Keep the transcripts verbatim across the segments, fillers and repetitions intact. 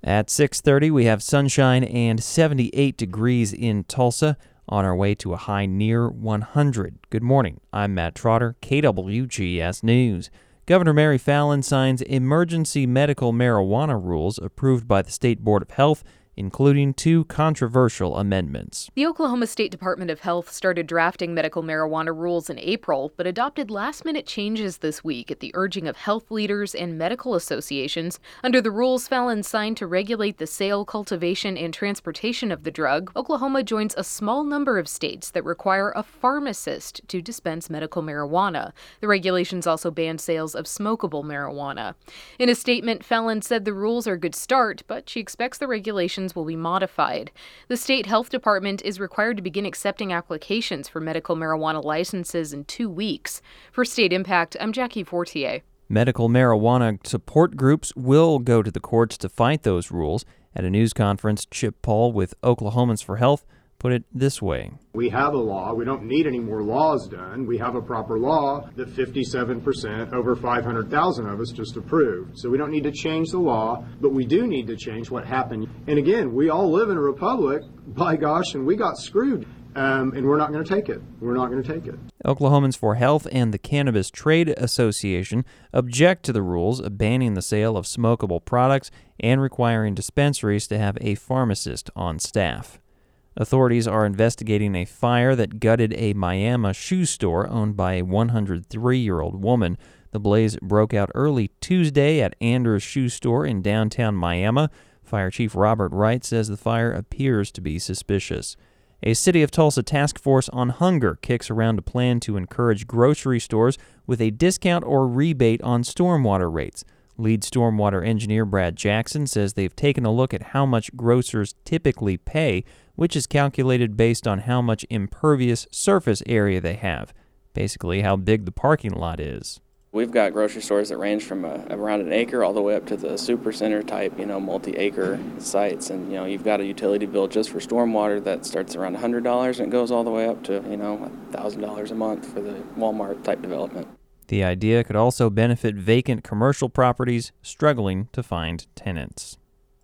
At six thirty, we have sunshine and seventy-eight degrees in Tulsa, on our way to a high near one hundred. Good morning. I'm Matt Trotter, K W G S News. Governor Mary Fallin signs emergency medical marijuana rules approved by the State Board of Health, including two controversial amendments. The Oklahoma State Department of Health started drafting medical marijuana rules in April, but adopted last-minute changes this week at the urging of health leaders and medical associations. Under the rules Fallin signed to regulate the sale, cultivation, and transportation of the drug, Oklahoma joins a small number of states that require a pharmacist to dispense medical marijuana. The regulations also ban sales of smokable marijuana. In a statement, Fallin said the rules are a good start, but she expects the regulations will be modified. The state health department is required to begin accepting applications for medical marijuana licenses in two weeks. For State Impact, I'm Jackie Fortier. Medical marijuana support groups will go to the courts to fight those rules. At a news conference, Chip Paul with Oklahomans for Health put it this way. We have a law. We don't need any more laws done. We have a proper law that fifty-seven percent, over five hundred thousand of us just approved. So we don't need to change the law, but we do need to change what happened. And again, we all live in a republic, by gosh, and we got screwed. Um, and we're not going to take it. We're not going to take it. Oklahomans for Health and the Cannabis Trade Association object to the rules banning the sale of smokable products and requiring dispensaries to have a pharmacist on staff. Authorities are investigating a fire that gutted a Miami shoe store owned by a one hundred three-year-old woman. The blaze broke out early Tuesday at Anders Shoe Store in downtown Miami. Fire Chief Robert Wright says the fire appears to be suspicious. A City of Tulsa task force on hunger kicks around a plan to encourage grocery stores with a discount or rebate on stormwater rates. Lead stormwater engineer Brad Jackson says they've taken a look at how much grocers typically pay, which is calculated based on how much impervious surface area they have, basically how big the parking lot is. We've got grocery stores that range from a, around an acre all the way up to the super center type, you know, multi-acre sites. And, you know, you've got a utility bill just for stormwater that starts around one hundred dollars and it goes all the way up to, you know, one thousand dollars a month for the Walmart type development. The idea could also benefit vacant commercial properties struggling to find tenants.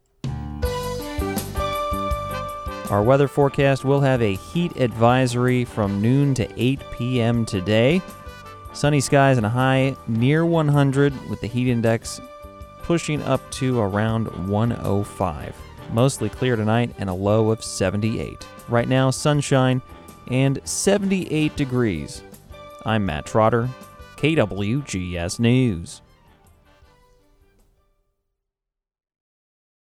Our weather forecast will have a heat advisory from noon to eight p.m. today. Sunny skies and a high near one hundred with the heat index pushing up to around one oh five. Mostly clear tonight and a low of seventy-eight. Right now, sunshine and seventy-eight degrees. I'm Matt Trotter, K W G S News.